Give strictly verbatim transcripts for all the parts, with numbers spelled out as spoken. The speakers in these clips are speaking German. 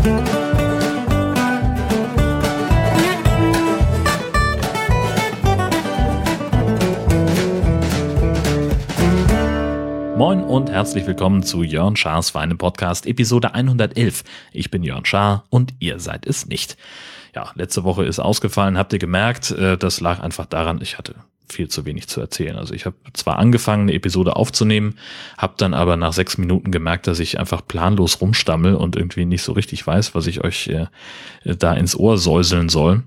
Moin und herzlich willkommen zu Jörn Schars Feinem Podcast, Episode hundertelf. Ich bin Jörn Schaar und ihr seid es nicht. Ja, letzte Woche ist ausgefallen, habt ihr gemerkt, das lag einfach daran, ich hatte viel zu wenig zu erzählen. Also ich habe zwar angefangen, eine Episode aufzunehmen, habe dann aber nach sechs Minuten gemerkt, dass ich einfach planlos rumstammel und irgendwie nicht so richtig weiß, was ich euch äh, da ins Ohr säuseln soll.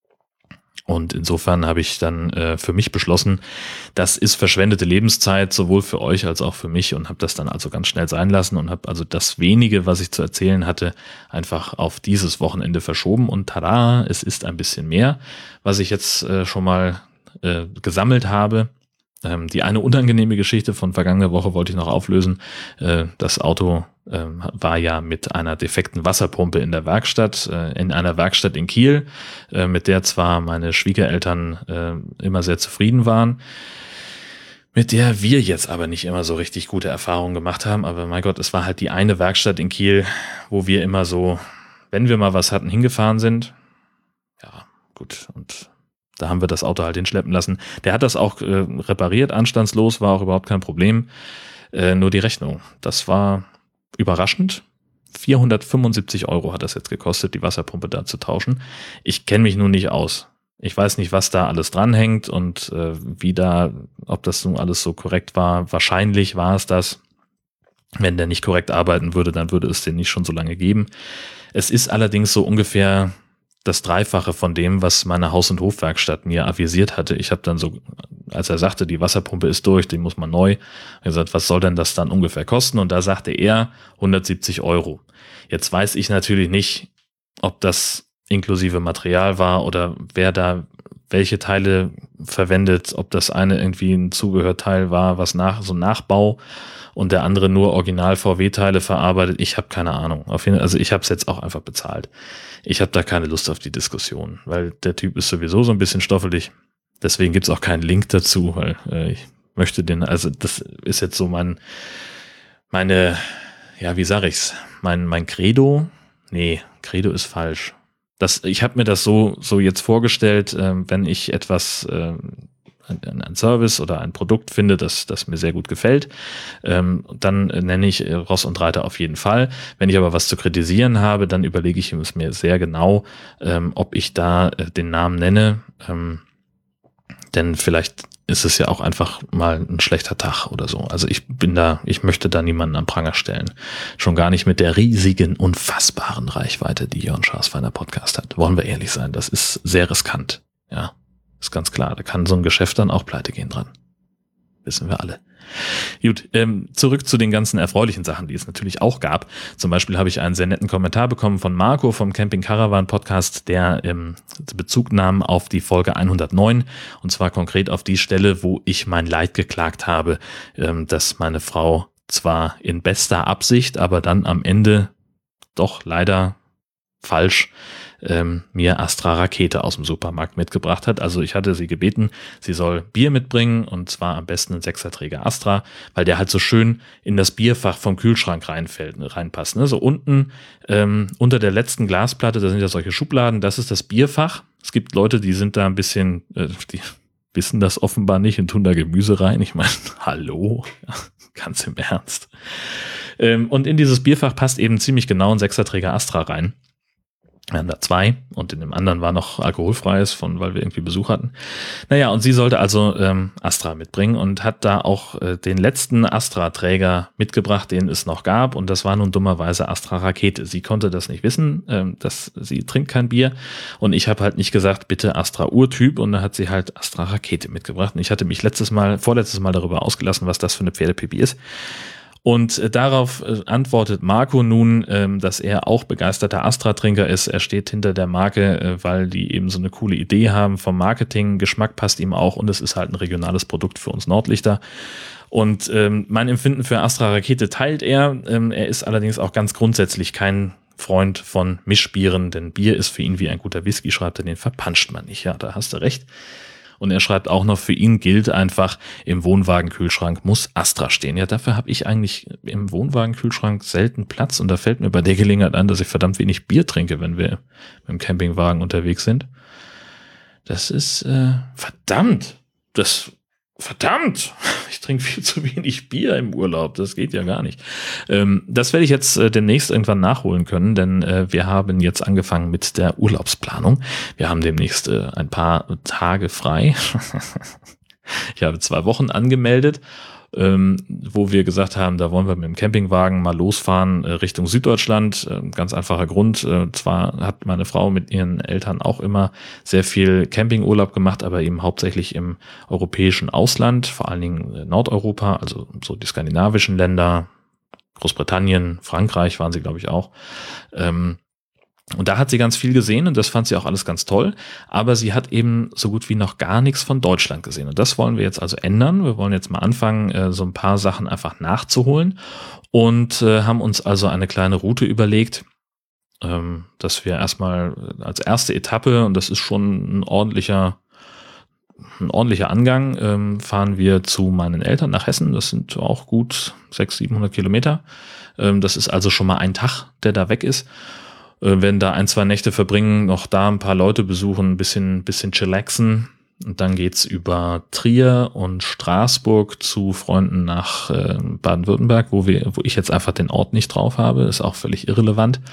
Und insofern habe ich dann äh, für mich beschlossen, das ist verschwendete Lebenszeit, sowohl für euch als auch für mich, und habe das dann also ganz schnell sein lassen und habe also das wenige, was ich zu erzählen hatte, einfach auf dieses Wochenende verschoben. Und tada, es ist ein bisschen mehr, was ich jetzt äh, schon mal äh, gesammelt habe. Ähm, die eine unangenehme Geschichte von vergangener Woche wollte ich noch auflösen. Äh, das Auto äh, war ja mit einer defekten Wasserpumpe in der Werkstatt, äh, in einer Werkstatt in Kiel, äh, mit der zwar meine Schwiegereltern äh, immer sehr zufrieden waren, mit der wir jetzt aber nicht immer so richtig gute Erfahrungen gemacht haben. Aber mein Gott, es war halt die eine Werkstatt in Kiel, wo wir immer so, wenn wir mal was hatten, hingefahren sind. Ja, gut, und da haben wir das Auto halt hinschleppen lassen. Der hat das auch äh, repariert, anstandslos, war auch überhaupt kein Problem. Äh, nur die Rechnung, das war überraschend. vierhundertfünfundsiebzig Euro hat das jetzt gekostet, die Wasserpumpe da zu tauschen. Ich kenne mich nun nicht aus. Ich weiß nicht, was da alles dranhängt und äh, wie da, ob das nun alles so korrekt war. Wahrscheinlich war es das. Wenn der nicht korrekt arbeiten würde, dann würde es den nicht schon so lange geben. Es ist allerdings so ungefähr das Dreifache von dem, was meine Haus- und Hofwerkstatt mir avisiert hatte. Ich habe dann so, als er sagte, die Wasserpumpe ist durch, die muss man neu, gesagt, was soll denn das dann ungefähr kosten? Und da sagte er hundertsiebzig Euro. Jetzt weiß ich natürlich nicht, ob das inklusive Material war oder wer da welche Teile verwendet, ob das eine irgendwie ein Zubehörteil war, was nach, so ein Nachbau, und der andere nur Original-V W-Teile verarbeitet. Ich habe keine Ahnung. Auf jeden Fall, also ich habe es jetzt auch einfach bezahlt. Ich habe da keine Lust auf die Diskussion, weil der Typ ist sowieso so ein bisschen stoffelig. Deswegen gibt's auch keinen Link dazu, weil äh, ich möchte den, also das ist jetzt so mein, meine, ja, wie sag ich's, mein mein Credo. Nee, Credo ist falsch. Das, ich habe mir das so so jetzt vorgestellt, äh, wenn ich etwas äh, ein Service oder ein Produkt finde, das, das mir sehr gut gefällt, ähm, dann nenne ich Ross und Reiter auf jeden Fall. Wenn ich aber was zu kritisieren habe, dann überlege ich es mir sehr genau, ähm, ob ich da äh, den Namen nenne, ähm, denn vielleicht ist es ja auch einfach mal ein schlechter Tag oder so. Also ich bin da, ich möchte da niemanden am Pranger stellen. Schon gar nicht mit der riesigen, unfassbaren Reichweite, die Jörn Schars Feiner Podcast hat. Wollen wir ehrlich sein, das ist sehr riskant, ja. Ist ganz klar, da kann so ein Geschäft dann auch pleite gehen dran. Wissen wir alle. Gut, ähm, zurück zu den ganzen erfreulichen Sachen, die es natürlich auch gab. Zum Beispiel habe ich einen sehr netten Kommentar bekommen von Marco vom Camping Caravan Podcast, der ähm, Bezug nahm auf die Folge hundertneun, und zwar konkret auf die Stelle, wo ich mein Leid geklagt habe, ähm, dass meine Frau zwar in bester Absicht, aber dann am Ende doch leider falsch ähm, mir Astra Rakete aus dem Supermarkt mitgebracht hat. Also ich hatte sie gebeten, sie soll Bier mitbringen, und zwar am besten ein Sechserträger Astra, weil der halt so schön in das Bierfach vom Kühlschrank reinfällt, reinpasst. Ne? So unten ähm, unter der letzten Glasplatte, da sind ja solche Schubladen, das ist das Bierfach. Es gibt Leute, die sind da ein bisschen, äh, die wissen das offenbar nicht und tun da Gemüse rein. Ich meine, hallo, ganz im Ernst. Ähm, und in dieses Bierfach passt eben ziemlich genau ein Sechserträger Astra rein. Wir haben da zwei, und in dem anderen war noch alkoholfreies, von, weil wir irgendwie Besuch hatten. Naja, und sie sollte also ähm, Astra mitbringen und hat da auch äh, den letzten Astra-Träger mitgebracht, den es noch gab, und das war nun dummerweise Astra Rakete. Sie konnte das nicht wissen, ähm, dass sie trinkt kein Bier, und ich habe halt nicht gesagt, bitte Astra Urtyp, und da hat sie halt Astra Rakete mitgebracht, und ich hatte mich letztes Mal, vorletztes Mal darüber ausgelassen, was das für eine Pferdepipi ist. Und äh, darauf äh, antwortet Marco nun, ähm, dass er auch begeisterter Astra-Trinker ist. Er steht hinter der Marke, äh, weil die eben so eine coole Idee haben vom Marketing. Geschmack passt ihm auch, und es ist halt ein regionales Produkt für uns Nordlichter. Und ähm, mein Empfinden für Astra Rakete teilt er. Ähm, er ist allerdings auch ganz grundsätzlich kein Freund von Mischbieren, denn Bier ist für ihn wie ein guter Whisky, schreibt er, den verpanscht man nicht. Ja, da hast du recht. Und er schreibt auch noch, für ihn gilt einfach, im Wohnwagenkühlschrank muss Astra stehen. Ja, dafür habe ich eigentlich im Wohnwagenkühlschrank selten Platz. Und da fällt mir bei der Gelegenheit an, dass ich verdammt wenig Bier trinke, wenn wir mit dem Campingwagen unterwegs sind. Das ist äh, verdammt. Das verdammt. Ich trinke viel zu wenig Bier im Urlaub. Das geht ja gar nicht. Ähm, das werde ich jetzt äh, demnächst irgendwann nachholen können, denn äh, wir haben jetzt angefangen mit der Urlaubsplanung. Wir haben demnächst äh, ein paar Tage frei. Ich habe zwei Wochen angemeldet, ähm, wo wir gesagt haben, da wollen wir mit dem Campingwagen mal losfahren äh, Richtung Süddeutschland. Äh, ganz einfacher Grund. Äh, zwar hat meine Frau mit ihren Eltern auch immer sehr viel Campingurlaub gemacht, aber eben hauptsächlich im europäischen Ausland, vor allen Dingen äh, Nordeuropa, also so die skandinavischen Länder, Großbritannien, Frankreich waren sie, glaube ich, auch. Ähm, Und da hat sie ganz viel gesehen und das fand sie auch alles ganz toll, aber sie hat eben so gut wie noch gar nichts von Deutschland gesehen und das wollen wir jetzt also ändern. Wir wollen jetzt mal anfangen, so ein paar Sachen einfach nachzuholen und haben uns also eine kleine Route überlegt, dass wir erstmal als erste Etappe, und das ist schon ein ordentlicher, ein ordentlicher Angang, fahren wir zu meinen Eltern nach Hessen. Das sind auch gut sechshundert, siebenhundert Kilometer. Das ist also schon mal ein Tag, der da weg ist. Werden da ein, zwei Nächte verbringen, noch da ein paar Leute besuchen, ein bisschen, bisschen chillaxen. Und dann geht's über Trier und Straßburg zu Freunden nach äh, Baden-Württemberg, wo wir, wo ich jetzt einfach den Ort nicht drauf habe, ist auch völlig irrelevant.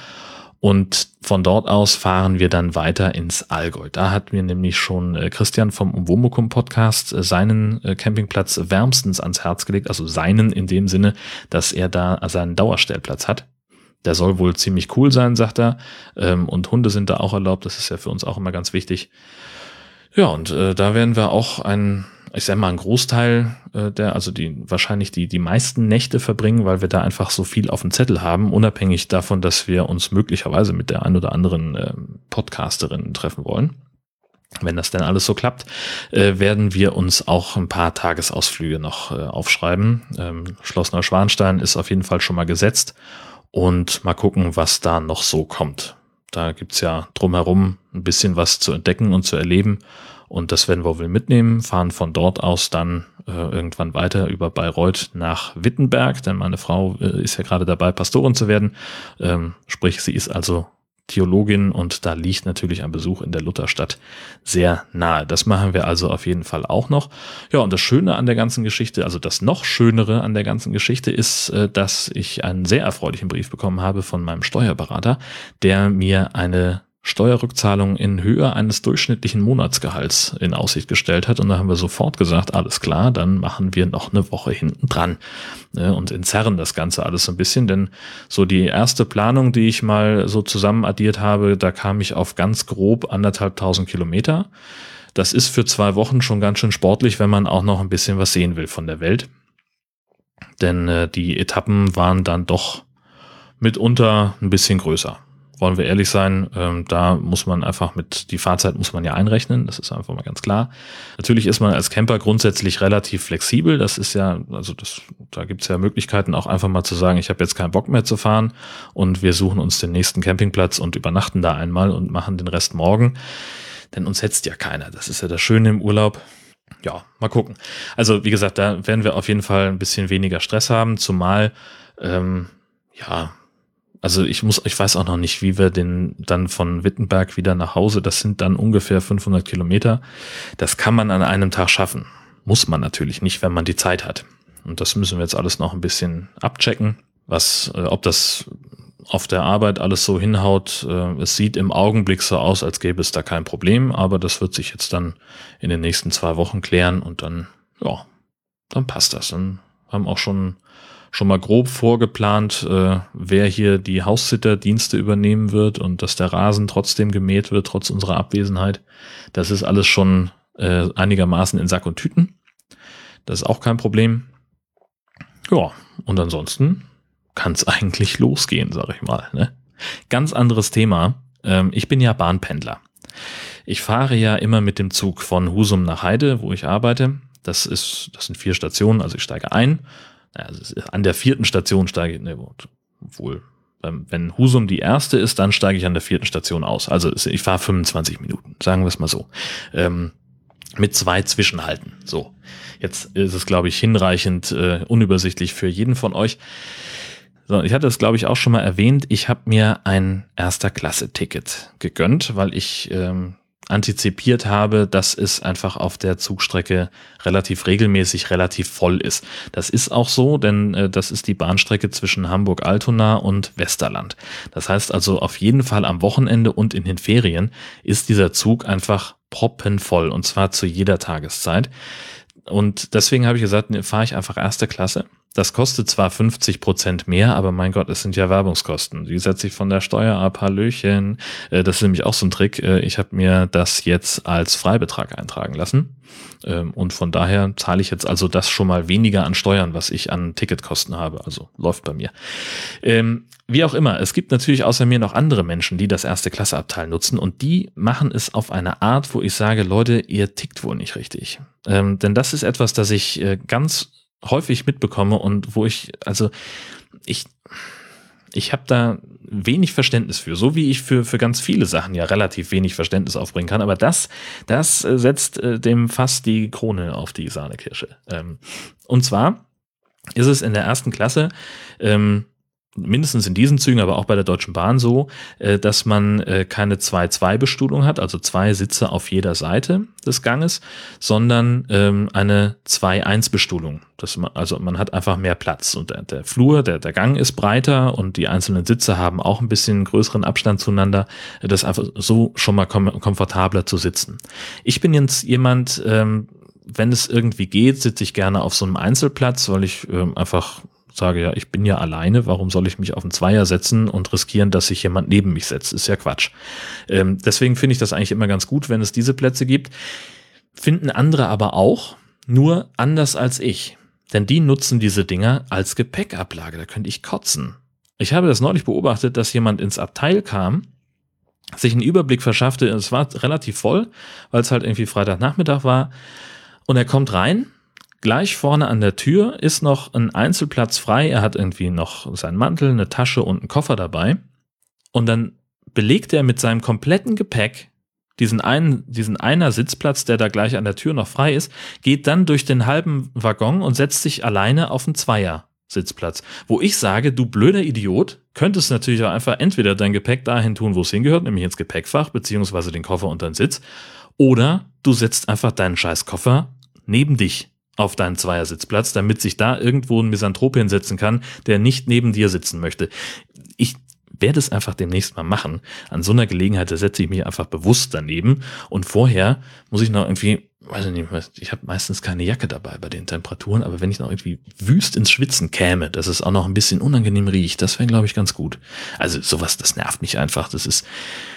Und von dort aus fahren wir dann weiter ins Allgäu. Da hat mir nämlich schon äh, Christian vom Umwomukum Podcast äh, seinen äh, Campingplatz wärmstens ans Herz gelegt, also seinen in dem Sinne, dass er da seinen Dauerstellplatz hat. Der soll wohl ziemlich cool sein, sagt er. Ähm, und Hunde sind da auch erlaubt. Das ist ja für uns auch immer ganz wichtig. Ja, und äh, da werden wir auch ein, ich sag mal, einen Großteil äh, der, also die wahrscheinlich die die meisten Nächte verbringen, weil wir da einfach so viel auf dem Zettel haben, unabhängig davon, dass wir uns möglicherweise mit der ein oder anderen äh, Podcasterin treffen wollen. Wenn das denn alles so klappt, äh, werden wir uns auch ein paar Tagesausflüge noch äh, aufschreiben. Ähm, Schloss Neuschwanstein ist auf jeden Fall schon mal gesetzt. Und mal gucken, was da noch so kommt. Da gibt's ja drumherum ein bisschen was zu entdecken und zu erleben. Und das werden wir wohl mitnehmen, fahren von dort aus dann äh, irgendwann weiter über Bayreuth nach Wittenberg, denn meine Frau äh, ist ja gerade dabei, Pastorin zu werden. Ähm, sprich, sie ist also Theologin und da liegt natürlich ein Besuch in der Lutherstadt sehr nahe. Das machen wir also auf jeden Fall auch noch. Ja, und das Schöne an der ganzen Geschichte, also das noch Schönere an der ganzen Geschichte ist, dass ich einen sehr erfreulichen Brief bekommen habe von meinem Steuerberater, der mir eine Steuerrückzahlung in Höhe eines durchschnittlichen Monatsgehalts in Aussicht gestellt hat. Und da haben wir sofort gesagt, alles klar, dann machen wir noch eine Woche hinten dran und entzerren das Ganze alles so ein bisschen. Denn so die erste Planung, die ich mal so zusammen addiert habe, da kam ich auf ganz grob anderthalbtausend Kilometer. Das ist für zwei Wochen schon ganz schön sportlich, wenn man auch noch ein bisschen was sehen will von der Welt. Denn äh, die Etappen waren dann doch mitunter ein bisschen größer. Wollen wir ehrlich sein, ähm, da muss man einfach mit, die Fahrzeit muss man ja einrechnen, das ist einfach mal ganz klar. Natürlich ist man als Camper grundsätzlich relativ flexibel, das ist ja, also das, da gibt's ja Möglichkeiten auch einfach mal zu sagen, ich habe jetzt keinen Bock mehr zu fahren und wir suchen uns den nächsten Campingplatz und übernachten da einmal und machen den Rest morgen, denn uns hetzt ja keiner, das ist ja das Schöne im Urlaub. Ja, mal gucken. Also wie gesagt, da werden wir auf jeden Fall ein bisschen weniger Stress haben, zumal, ähm, ja, also ich muss, ich weiß auch noch nicht, wie wir den dann von Wittenberg wieder nach Hause, das sind dann ungefähr fünfhundert Kilometer. Das kann man an einem Tag schaffen. Muss man natürlich nicht, wenn man die Zeit hat. Und das müssen wir jetzt alles noch ein bisschen abchecken, was, äh, ob das auf der Arbeit alles so hinhaut. Äh, es sieht im Augenblick so aus, als gäbe es da kein Problem, aber das wird sich jetzt dann in den nächsten zwei Wochen klären und dann, ja, dann passt das. Dann haben auch schon schon mal grob vorgeplant, äh, wer hier die Haussitter-Dienste übernehmen wird und dass der Rasen trotzdem gemäht wird, trotz unserer Abwesenheit. Das ist alles schon äh, einigermaßen in Sack und Tüten. Das ist auch kein Problem. Ja, und ansonsten kann es eigentlich losgehen, sag ich mal. Ne? Ganz anderes Thema. Ähm, ich bin ja Bahnpendler. Ich fahre ja immer mit dem Zug von Husum nach Heide, wo ich arbeite. Das ist, das sind vier Stationen, also ich steige ein. Also an der vierten Station steige ich, ne, wohl, wenn Husum die erste ist, dann steige ich an der vierten Station aus. Also ich fahre fünfundzwanzig Minuten, sagen wir es mal so. Ähm, mit zwei Zwischenhalten. So, jetzt ist es, glaube ich, hinreichend äh, unübersichtlich für jeden von euch. So, ich hatte es, glaube ich, auch schon mal erwähnt. Ich habe mir ein Erster-Klasse-Ticket gegönnt, weil ich ähm, antizipiert habe, dass es einfach auf der Zugstrecke relativ regelmäßig relativ voll ist. Das ist auch so, denn äh, das ist die Bahnstrecke zwischen Hamburg-Altona und Westerland. Das heißt also, auf jeden Fall am Wochenende und in den Ferien ist dieser Zug einfach proppenvoll, und zwar zu jeder Tageszeit. Und deswegen habe ich gesagt, ne, fahre ich einfach erste Klasse. Das kostet zwar fünfzig Prozent mehr, aber mein Gott, es sind ja Werbungskosten. Die setze ich von der Steuer ab, Hallöchen. Das ist nämlich auch so ein Trick. Ich habe mir das jetzt als Freibetrag eintragen lassen. Und von daher zahle ich jetzt also das schon mal weniger an Steuern, was ich an Ticketkosten habe. Also läuft bei mir. Wie auch immer, es gibt natürlich außer mir noch andere Menschen, die das Erste-Klasse-Abteil nutzen, und die machen es auf eine Art, wo ich sage, Leute, ihr tickt wohl nicht richtig. Ähm, denn das ist etwas, das ich äh, ganz häufig mitbekomme und wo ich, also ich, ich habe da wenig Verständnis für, so wie ich für, für ganz viele Sachen ja relativ wenig Verständnis aufbringen kann, aber das, das äh, setzt äh, dem fast die Krone auf die Sahnekirsche. Ähm, und zwar ist es in der ersten Klasse, ähm, mindestens in diesen Zügen, aber auch bei der Deutschen Bahn so, dass man keine zwei zwei Bestuhlung hat, also zwei Sitze auf jeder Seite des Ganges, sondern eine zwei eins Bestuhlung. Das, also man hat einfach mehr Platz, und der, der Flur, der, der Gang ist breiter und die einzelnen Sitze haben auch ein bisschen größeren Abstand zueinander. Das ist einfach so schon mal kom- komfortabler zu sitzen. Ich bin jetzt jemand, wenn es irgendwie geht, sitze ich gerne auf so einem Einzelplatz, weil ich einfach sage, ja, ich bin ja alleine, warum soll ich mich auf einen Zweier setzen und riskieren, dass sich jemand neben mich setzt? Ist ja Quatsch. Ähm, deswegen finde ich das eigentlich immer ganz gut, wenn es diese Plätze gibt. Finden andere aber auch, nur anders als ich. Denn die nutzen diese Dinger als Gepäckablage. Da könnte ich kotzen. Ich habe das neulich beobachtet, dass jemand ins Abteil kam, sich einen Überblick verschaffte. Es war relativ voll, weil es halt irgendwie Freitagnachmittag war. Und er kommt rein. Gleich vorne an der Tür ist noch ein Einzelplatz frei. Er hat irgendwie noch seinen Mantel, eine Tasche und einen Koffer dabei. Und dann belegt er mit seinem kompletten Gepäck diesen einen, diesen einer Sitzplatz, der da gleich an der Tür noch frei ist, geht dann durch den halben Waggon und setzt sich alleine auf einen Zweier-Sitzplatz. Wo ich sage, du blöder Idiot, könntest natürlich auch einfach entweder dein Gepäck dahin tun, wo es hingehört, nämlich ins Gepäckfach, beziehungsweise den Koffer unter den Sitz, oder du setzt einfach deinen scheiß Koffer neben dich auf deinen Zweiersitzplatz, damit sich da irgendwo ein Misanthrop hinsetzen kann, der nicht neben dir sitzen möchte. Ich werde es einfach demnächst mal machen. An so einer Gelegenheit setze ich mich einfach bewusst daneben, und vorher muss ich noch irgendwie, weiß ich nicht, ich habe meistens keine Jacke dabei bei den Temperaturen, aber wenn ich noch irgendwie wüst ins Schwitzen käme, dass es auch noch ein bisschen unangenehm riecht, das wäre, glaube ich, ganz gut. Also sowas, das nervt mich einfach. Das ist,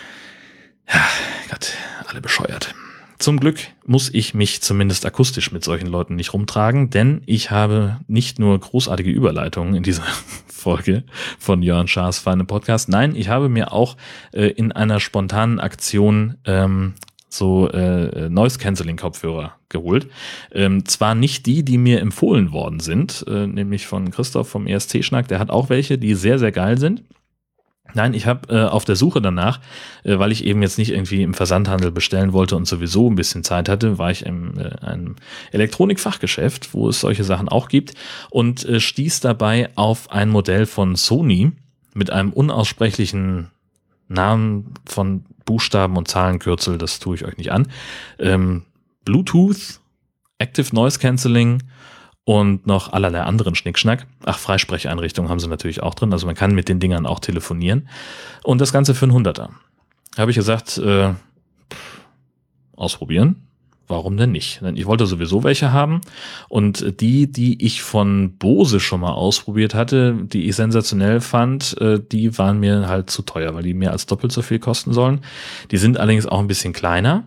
ja, Gott, alle bescheuert. Zum Glück muss ich mich zumindest akustisch mit solchen Leuten nicht rumtragen, denn ich habe nicht nur großartige Überleitungen in dieser Folge von Jörn Schaas feinem Podcast. Nein, ich habe mir auch äh, in einer spontanen Aktion ähm, so äh, Noise-Canceling-Kopfhörer geholt. Ähm, zwar nicht die, die mir empfohlen worden sind, äh, nämlich von Christoph vom E S C-Schnack, der hat auch welche, die sehr, sehr geil sind. Nein, ich habe äh, auf der Suche danach, äh, weil ich eben jetzt nicht irgendwie im Versandhandel bestellen wollte und sowieso ein bisschen Zeit hatte, war ich in äh, einem Elektronikfachgeschäft, wo es solche Sachen auch gibt, und äh, stieß dabei auf ein Modell von Sony mit einem unaussprechlichen Namen von Buchstaben und Zahlenkürzel, das tue ich euch nicht an. Ähm, Bluetooth, Active Noise Cancelling und noch allerlei anderen Schnickschnack. Ach, Freisprecheinrichtungen haben sie natürlich auch drin, also man kann mit den Dingern auch telefonieren. Und das Ganze für einen Hunderter. Habe ich gesagt, äh, ausprobieren. Warum denn nicht? Denn ich wollte sowieso welche haben, und die, die ich von Bose schon mal ausprobiert hatte, die ich sensationell fand, die waren mir halt zu teuer, weil die mehr als doppelt so viel kosten sollen. Die sind allerdings auch ein bisschen kleiner,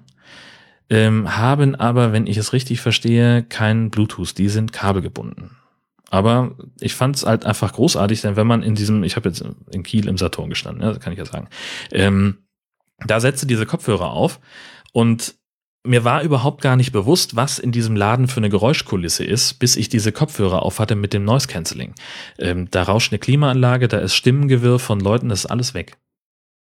ähm, haben aber, wenn ich es richtig verstehe, keinen Bluetooth. Die sind kabelgebunden. Aber ich fand es halt einfach großartig, denn wenn man in diesem, ich habe jetzt in Kiel im Saturn gestanden, ja, das kann ich ja sagen, ähm, da setzte diese Kopfhörer auf, und mir war überhaupt gar nicht bewusst, was in diesem Laden für eine Geräuschkulisse ist, bis ich diese Kopfhörer auf hatte mit dem Noise Cancelling. Ähm, da rauscht eine Klimaanlage, da ist Stimmengewirr von Leuten, das ist alles weg.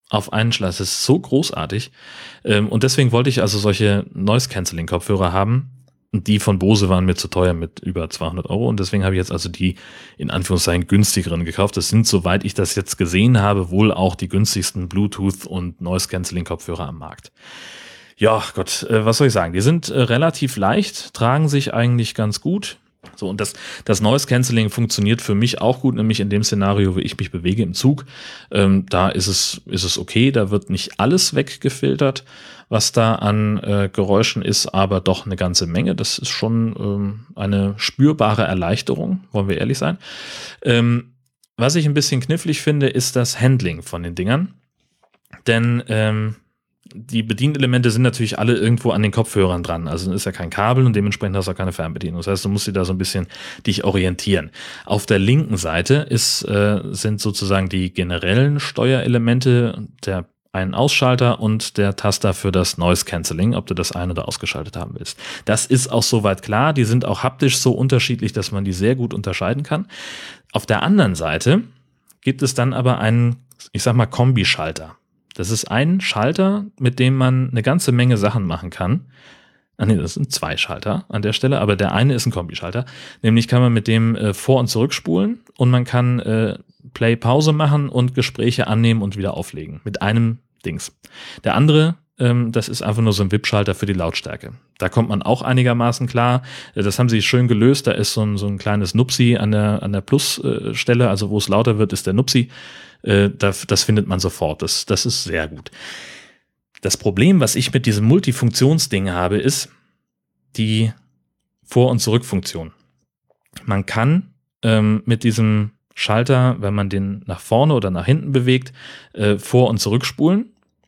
auf einen Schlag. Das ist so großartig. Ähm, und deswegen wollte ich also solche Noise-Canceling-Kopfhörer haben. Und die von Bose waren mir zu teuer mit über zweihundert Euro. Und deswegen habe ich jetzt also die in Anführungszeichen günstigeren gekauft. Das sind, soweit ich das jetzt gesehen habe, wohl auch die günstigsten Bluetooth- und Noise-Canceling-Kopfhörer am Markt. Ja, Gott, äh, was soll ich sagen? Die sind äh, relativ leicht, tragen sich eigentlich ganz gut. So, und das, das Noise Cancelling funktioniert für mich auch gut, nämlich in dem Szenario, wo ich mich bewege im Zug. Ähm, da ist es, ist es okay, da wird nicht alles weggefiltert, was da an äh, Geräuschen ist, aber doch eine ganze Menge. Das ist schon ähm, eine spürbare Erleichterung, wollen wir ehrlich sein. Ähm, was ich ein bisschen knifflig finde, ist das Handling von den Dingern. Denn ähm, die Bedienelemente sind natürlich alle irgendwo an den Kopfhörern dran. Also ist ja kein Kabel und dementsprechend hast du auch keine Fernbedienung. Das heißt, du musst dich da so ein bisschen dich orientieren. Auf der linken Seite ist, äh, sind sozusagen die generellen Steuerelemente, der Ein-Ausschalter und der Taster für das Noise Cancelling, ob du das ein- oder ausgeschaltet haben willst. Das ist auch soweit klar. Die sind auch haptisch so unterschiedlich, dass man die sehr gut unterscheiden kann. Auf der anderen Seite gibt es dann aber einen, ich sag mal, Kombischalter. Das ist ein Schalter, mit dem man eine ganze Menge Sachen machen kann. Ah nee, das sind zwei Schalter an der Stelle, aber der eine ist ein Kombischalter. Nämlich kann man mit dem äh, vor- und zurückspulen und man kann äh, Play-Pause machen und Gespräche annehmen und wieder auflegen. Mit einem Dings. Der andere, ähm, das ist einfach nur so ein Wippschalter für die Lautstärke. Da kommt man auch einigermaßen klar. Das haben sie schön gelöst. Da ist so ein, so ein kleines Nupsi an der, an der Plus-Stelle, also wo es lauter wird, ist der Nupsi. Das, das findet man sofort. Das, das ist sehr gut. Das Problem, was ich mit diesem Multifunktionsding habe, ist die Vor- und Zurückfunktion. Man kann ähm, mit diesem Schalter, wenn man den nach vorne oder nach hinten bewegt, äh, vor- und zurückspulen.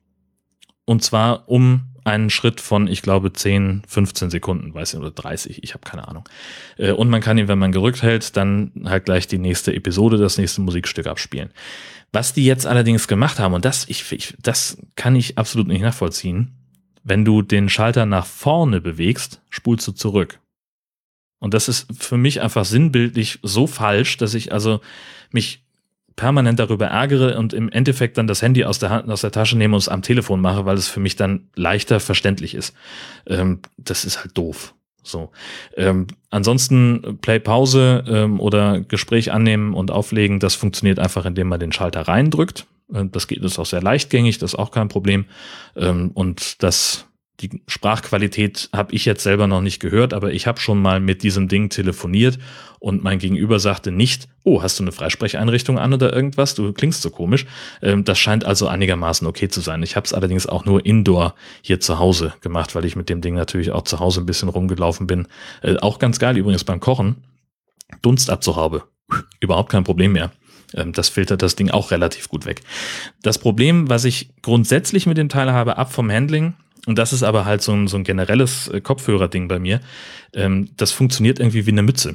Und zwar um einen Schritt von, ich glaube, zehn, fünfzehn Sekunden, weiß ich, oder dreißig, ich habe keine Ahnung. Äh, und man kann ihn, wenn man gerückt hält, dann halt gleich die nächste Episode, das nächste Musikstück abspielen. Was die jetzt allerdings gemacht haben, und das, ich, ich, das kann ich absolut nicht nachvollziehen, wenn du den Schalter nach vorne bewegst, spulst du zurück. Und das ist für mich einfach sinnbildlich so falsch, dass ich also mich permanent darüber ärgere und im Endeffekt dann das Handy aus der Hand, aus der Tasche nehme und es am Telefon mache, weil es für mich dann leichter verständlich ist. Ähm, das ist halt doof. So. Ähm, ansonsten Play Pause ähm, oder Gespräch annehmen und auflegen, das funktioniert einfach, indem man den Schalter reindrückt. Ähm, das geht, das ist auch sehr leichtgängig, das ist auch kein Problem. Ähm, und das Die Sprachqualität habe ich jetzt selber noch nicht gehört, aber ich habe schon mal mit diesem Ding telefoniert und mein Gegenüber sagte nicht, oh, hast du eine Freisprecheinrichtung an oder irgendwas? Du klingst so komisch. Das scheint also einigermaßen okay zu sein. Ich habe es allerdings auch nur indoor hier zu Hause gemacht, weil ich mit dem Ding natürlich auch zu Hause ein bisschen rumgelaufen bin. Auch ganz geil übrigens beim Kochen. Dunstabzuhaube. Überhaupt kein Problem mehr. Das filtert das Ding auch relativ gut weg. Das Problem, was ich grundsätzlich mit dem Teil habe, ab vom Handling, und das ist aber halt so ein, so ein generelles Kopfhörer-Ding bei mir, ähm, das funktioniert irgendwie wie eine Mütze.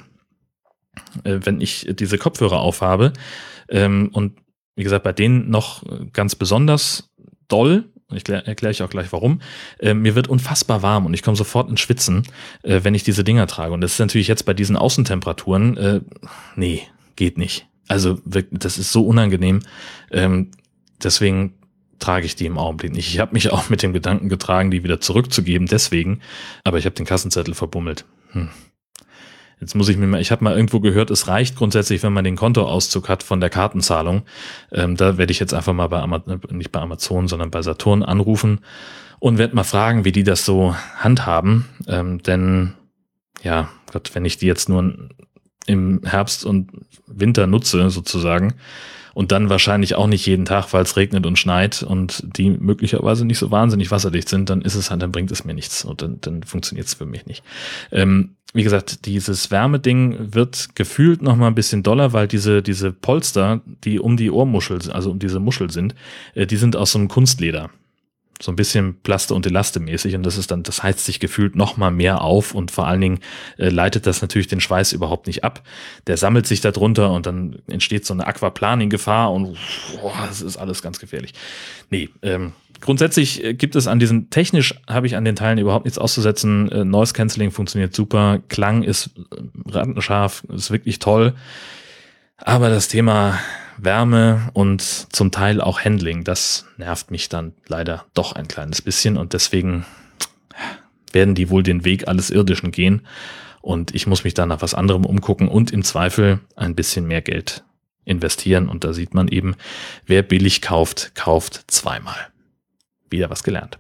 Äh, wenn ich diese Kopfhörer aufhabe ähm, und wie gesagt, bei denen noch ganz besonders doll, ich erkläre ich auch gleich warum, äh, mir wird unfassbar warm und ich komme sofort ins Schwitzen, äh, wenn ich diese Dinger trage. Und das ist natürlich jetzt bei diesen Außentemperaturen, äh, nee, geht nicht. Also das ist so unangenehm. Ähm, deswegen trage ich die im Augenblick nicht. Ich habe mich auch mit dem Gedanken getragen, die wieder zurückzugeben, deswegen. Aber ich habe den Kassenzettel verbummelt. Hm. Jetzt muss ich mir mal, ich habe mal irgendwo gehört, es reicht grundsätzlich, wenn man den Kontoauszug hat von der Kartenzahlung. Ähm, da werde ich jetzt einfach mal bei Amazon, nicht bei Amazon, sondern bei Saturn anrufen und werde mal fragen, wie die das so handhaben. Ähm, denn, ja, Gott, wenn ich die jetzt nur im Herbst und Winter nutze, sozusagen, und dann wahrscheinlich auch nicht jeden Tag, weil es regnet und schneit und die möglicherweise nicht so wahnsinnig wasserdicht sind, dann ist es halt, dann bringt es mir nichts und dann, dann funktioniert es für mich nicht. Ähm, wie gesagt, dieses Wärmeding wird gefühlt noch mal ein bisschen doller, weil diese, diese Polster, die um die Ohrmuschel, also um diese Muschel sind, äh, die sind aus so einem Kunstleder. So ein bisschen Plaste- und Elaste-mäßig und das ist dann, das heizt sich gefühlt noch mal mehr auf und vor allen Dingen äh, leitet das natürlich den Schweiß überhaupt nicht ab. Der sammelt sich da drunter und dann entsteht so eine Aquaplaning-Gefahr und boah, das ist alles ganz gefährlich. Nee, ähm, grundsätzlich gibt es an diesen, technisch habe ich an den Teilen überhaupt nichts auszusetzen. Äh, Noise Cancelling funktioniert super, Klang ist rattenscharf, ist wirklich toll. Aber das Thema Wärme und zum Teil auch Handling, das nervt mich dann leider doch ein kleines bisschen und deswegen werden die wohl den Weg alles Irdischen gehen und ich muss mich dann nach was anderem umgucken und im Zweifel ein bisschen mehr Geld investieren und da sieht man eben, wer billig kauft, kauft zweimal. Wieder was gelernt.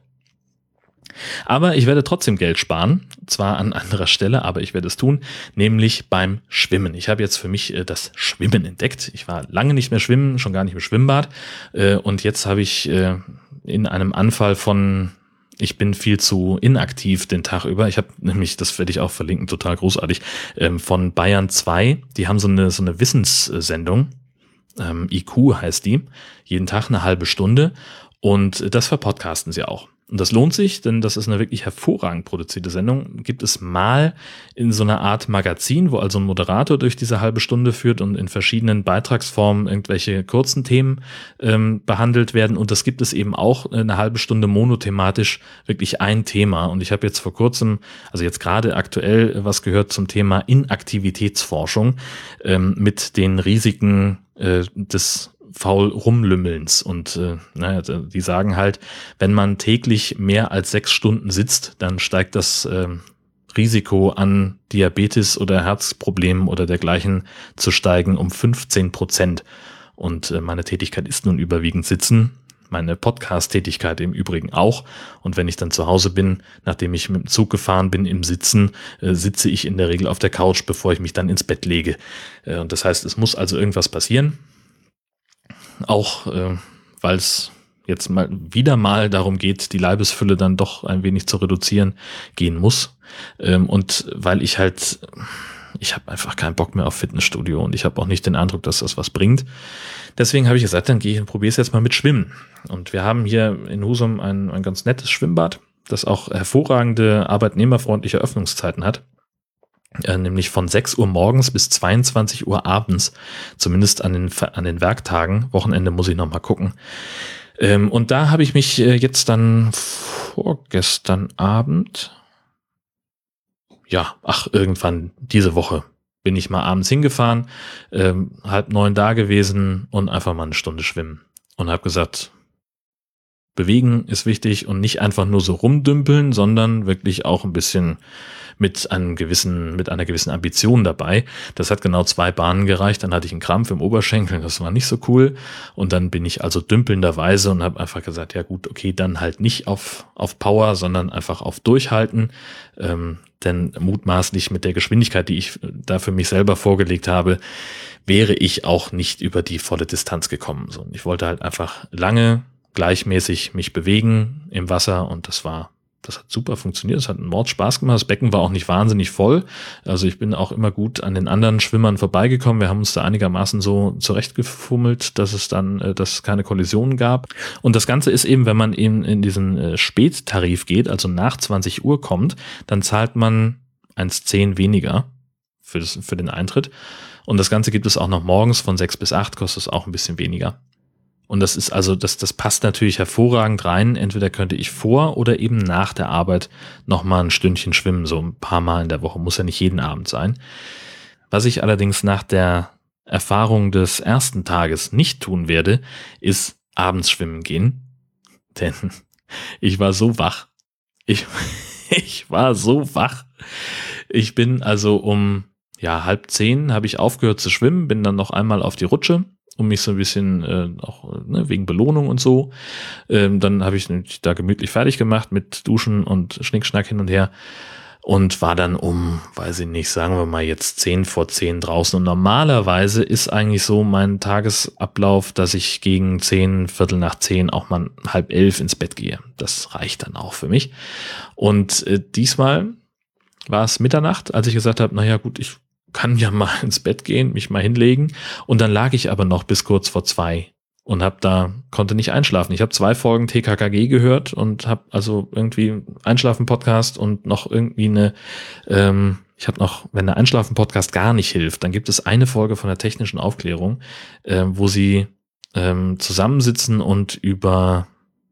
Aber ich werde trotzdem Geld sparen, zwar an anderer Stelle, aber ich werde es tun, nämlich beim Schwimmen. Ich habe jetzt für mich äh, das Schwimmen entdeckt. Ich war lange nicht mehr schwimmen, schon gar nicht im Schwimmbad äh, und jetzt habe ich äh, in einem Anfall von ich bin viel zu inaktiv den Tag über. Ich habe nämlich, das werde ich auch verlinken, total großartig, ähm, von Bayern zwei, die haben so eine so eine Wissenssendung, ähm, I Q heißt die, jeden Tag eine halbe Stunde und das verpodcasten sie auch. Und das lohnt sich, denn das ist eine wirklich hervorragend produzierte Sendung. Gibt es mal in so einer Art Magazin, wo also ein Moderator durch diese halbe Stunde führt und in verschiedenen Beitragsformen irgendwelche kurzen Themen ähm, behandelt werden. Und das gibt es eben auch eine halbe Stunde monothematisch, wirklich ein Thema. Und ich habe jetzt vor kurzem, also jetzt gerade aktuell was gehört zum Thema Inaktivitätsforschung ähm, mit den Risiken äh, des faul rumlümmelns und äh, naja, die sagen halt, wenn man täglich mehr als sechs Stunden sitzt, dann steigt das äh, Risiko an Diabetes oder Herzproblemen oder dergleichen zu steigen um fünfzehn Prozent. Und äh, meine Tätigkeit ist nun überwiegend Sitzen, meine Podcast-Tätigkeit im Übrigen auch. Und wenn ich dann zu Hause bin, nachdem ich mit dem Zug gefahren bin im Sitzen, äh, sitze ich in der Regel auf der Couch, bevor ich mich dann ins Bett lege. Äh, und das heißt, es muss also irgendwas passieren. Auch äh, weil es jetzt mal wieder mal darum geht, die Leibesfülle dann doch ein wenig zu reduzieren, gehen muss. Ähm, und weil ich halt, ich habe einfach keinen Bock mehr auf Fitnessstudio und ich habe auch nicht den Eindruck, dass das was bringt. Deswegen habe ich gesagt, dann gehe ich und probiere es jetzt mal mit Schwimmen. Und wir haben hier in Husum ein, ein ganz nettes Schwimmbad, das auch hervorragende, arbeitnehmerfreundliche Öffnungszeiten hat. Äh, nämlich von sechs Uhr morgens bis zweiundzwanzig Uhr abends, zumindest an den, an den Werktagen. Wochenende muss ich noch mal gucken. Ähm, und da habe ich mich äh, jetzt dann vorgestern Abend, ja, ach, irgendwann diese Woche bin ich mal abends hingefahren, ähm, halb neun da gewesen und einfach mal eine Stunde schwimmen. Und habe gesagt, bewegen ist wichtig und nicht einfach nur so rumdümpeln, sondern wirklich auch ein bisschen mit einem gewissen, mit einer gewissen Ambition dabei. Das hat genau zwei Bahnen gereicht. Dann hatte ich einen Krampf im Oberschenkel, das war nicht so cool. Und dann bin ich also dümpelnderweise und habe einfach gesagt, ja gut, okay, dann halt nicht auf auf Power, sondern einfach auf Durchhalten. Ähm, denn mutmaßlich mit der Geschwindigkeit, die ich da für mich selber vorgelegt habe, wäre ich auch nicht über die volle Distanz gekommen. So, ich wollte halt einfach lange gleichmäßig mich bewegen im Wasser und das war, das hat super funktioniert, es hat einen Mord Spaß gemacht, das Becken war auch nicht wahnsinnig voll, also ich bin auch immer gut an den anderen Schwimmern vorbeigekommen, wir haben uns da einigermaßen so zurechtgefummelt, dass es dann, äh, dass es keine Kollisionen gab und das Ganze ist eben, wenn man eben in diesen äh, Spättarif geht, also nach zwanzig Uhr kommt, dann zahlt man eins Komma zehn weniger für, das, für den Eintritt und das Ganze gibt es auch noch morgens von sechs bis acht, kostet es auch ein bisschen weniger. Und das ist also, das, das passt natürlich hervorragend rein. Entweder könnte ich vor oder eben nach der Arbeit nochmal ein Stündchen schwimmen, so ein paar Mal in der Woche, muss ja nicht jeden Abend sein. Was ich allerdings nach der Erfahrung des ersten Tages nicht tun werde, ist abends schwimmen gehen. Denn ich war so wach. Ich, ich war so wach. Ich bin also um ja, halb zehn habe ich aufgehört zu schwimmen, bin dann noch einmal auf die Rutsche, um mich so ein bisschen äh, auch ne, wegen Belohnung und so. Ähm, dann habe ich da gemütlich fertig gemacht mit Duschen und Schnickschnack hin und her und war dann um, weiß ich nicht, sagen wir mal jetzt zehn vor zehn draußen. Und normalerweise ist eigentlich so mein Tagesablauf, dass ich gegen zehn, Viertel nach zehn auch mal halb elf ins Bett gehe. Das reicht dann auch für mich. Und äh, diesmal war es Mitternacht, als ich gesagt habe, naja gut, ich kann ja mal ins Bett gehen, mich mal hinlegen. Und dann lag ich aber noch bis kurz vor zwei und hab da, konnte nicht einschlafen. Ich habe zwei Folgen T K K G gehört und habe also irgendwie Einschlafen-Podcast und noch irgendwie eine, ähm, ich habe noch, wenn der Einschlafen-Podcast gar nicht hilft, dann gibt es eine Folge von der technischen Aufklärung, äh, wo sie ähm, zusammensitzen und über,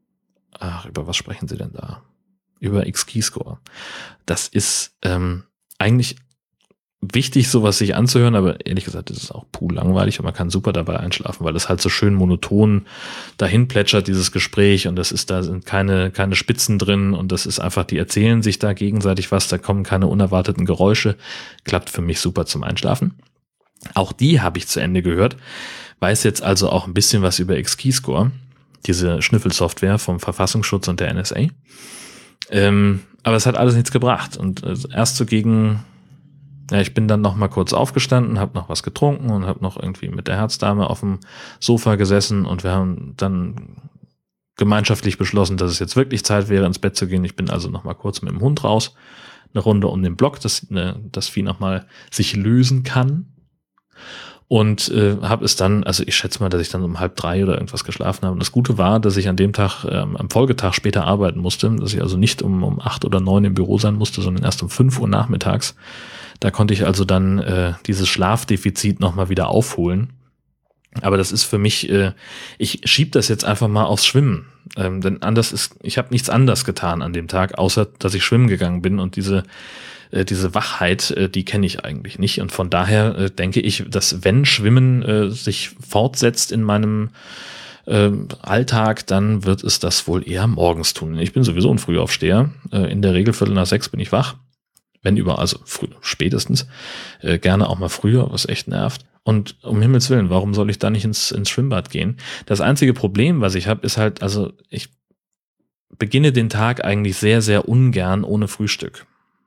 ach, über was sprechen sie denn da? Über X-Keyscore. Das ist ähm, eigentlich wichtig, sowas sich anzuhören, aber ehrlich gesagt, es ist auch puh langweilig und man kann super dabei einschlafen, weil das halt so schön monoton dahin plätschert, dieses Gespräch, und das ist, da sind keine, keine Spitzen drin, und das ist einfach, die erzählen sich da gegenseitig was, da kommen keine unerwarteten Geräusche, klappt für mich super zum Einschlafen. Auch die habe ich zu Ende gehört, weiß jetzt also auch ein bisschen was über X-Keyscore, diese Schnüffelsoftware vom Verfassungsschutz und der N S A. Ähm, aber es hat alles nichts gebracht, und äh, erst so gegen Ja, ich bin dann noch mal kurz aufgestanden, habe noch was getrunken und habe noch irgendwie mit der Herzdame auf dem Sofa gesessen, und wir haben dann gemeinschaftlich beschlossen, dass es jetzt wirklich Zeit wäre, ins Bett zu gehen. Ich bin also noch mal kurz mit dem Hund raus, eine Runde um den Block, dass ne, das Vieh noch mal sich lösen kann, und äh, habe es dann, also ich schätze mal, dass ich dann um halb drei oder irgendwas geschlafen habe. Und das Gute war, dass ich an dem Tag, ähm, am Folgetag später arbeiten musste, dass ich also nicht um, um acht oder neun im Büro sein musste, sondern erst um fünf Uhr nachmittags. Da konnte ich also dann äh, dieses Schlafdefizit nochmal wieder aufholen. Aber das ist für mich, äh, ich schieb das jetzt einfach mal aufs Schwimmen. Ähm, denn anders ist, ich habe nichts anders getan an dem Tag, außer dass ich schwimmen gegangen bin, und diese äh, diese Wachheit, äh, die kenne ich eigentlich nicht. Und von daher äh, denke ich, dass wenn Schwimmen äh, sich fortsetzt in meinem äh, Alltag, dann wird es das wohl eher morgens tun. Ich bin sowieso ein Frühaufsteher. Äh, in der Regel Viertel nach sechs bin ich wach. Wenn über, also früh, spätestens, äh, gerne auch mal früher, was echt nervt. Und um Himmels Willen, warum soll ich da nicht ins, ins Schwimmbad gehen? Das einzige Problem, was ich habe, ist halt, also ich beginne den Tag eigentlich sehr, sehr ungern ohne Frühstück.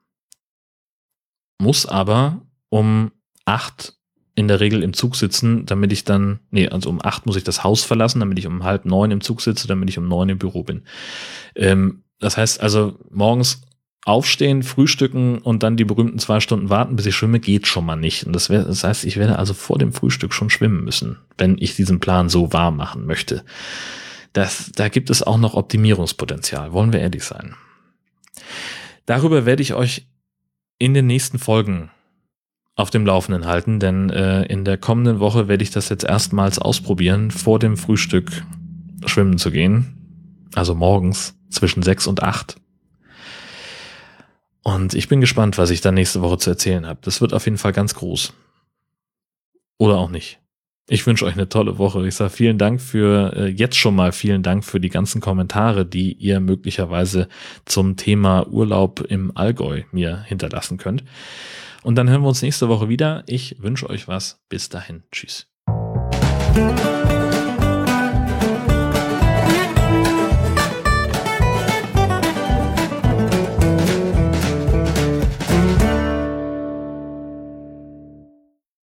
Muss aber um acht in der Regel im Zug sitzen, damit ich dann, nee, also um acht muss ich das Haus verlassen, damit ich um halb neun im Zug sitze, damit ich um neun im Büro bin. Ähm, das heißt also, morgens aufstehen, frühstücken und dann die berühmten zwei Stunden warten, bis ich schwimme, geht schon mal nicht. Und das, wär, das heißt, ich werde also vor dem Frühstück schon schwimmen müssen, wenn ich diesen Plan so wahr machen möchte. Das, da gibt es auch noch Optimierungspotenzial, wollen wir ehrlich sein. Darüber werde ich euch in den nächsten Folgen auf dem Laufenden halten, denn äh, in der kommenden Woche werde ich das jetzt erstmals ausprobieren, vor dem Frühstück schwimmen zu gehen. Also morgens zwischen sechs und acht. Und ich bin gespannt, was ich dann nächste Woche zu erzählen habe. Das wird auf jeden Fall ganz groß. Oder auch nicht. Ich wünsche euch eine tolle Woche. Ich sage vielen Dank für, äh, jetzt schon mal vielen Dank für die ganzen Kommentare, die ihr möglicherweise zum Thema Urlaub im Allgäu mir hinterlassen könnt. Und dann hören wir uns nächste Woche wieder. Ich wünsche euch was. Bis dahin. Tschüss.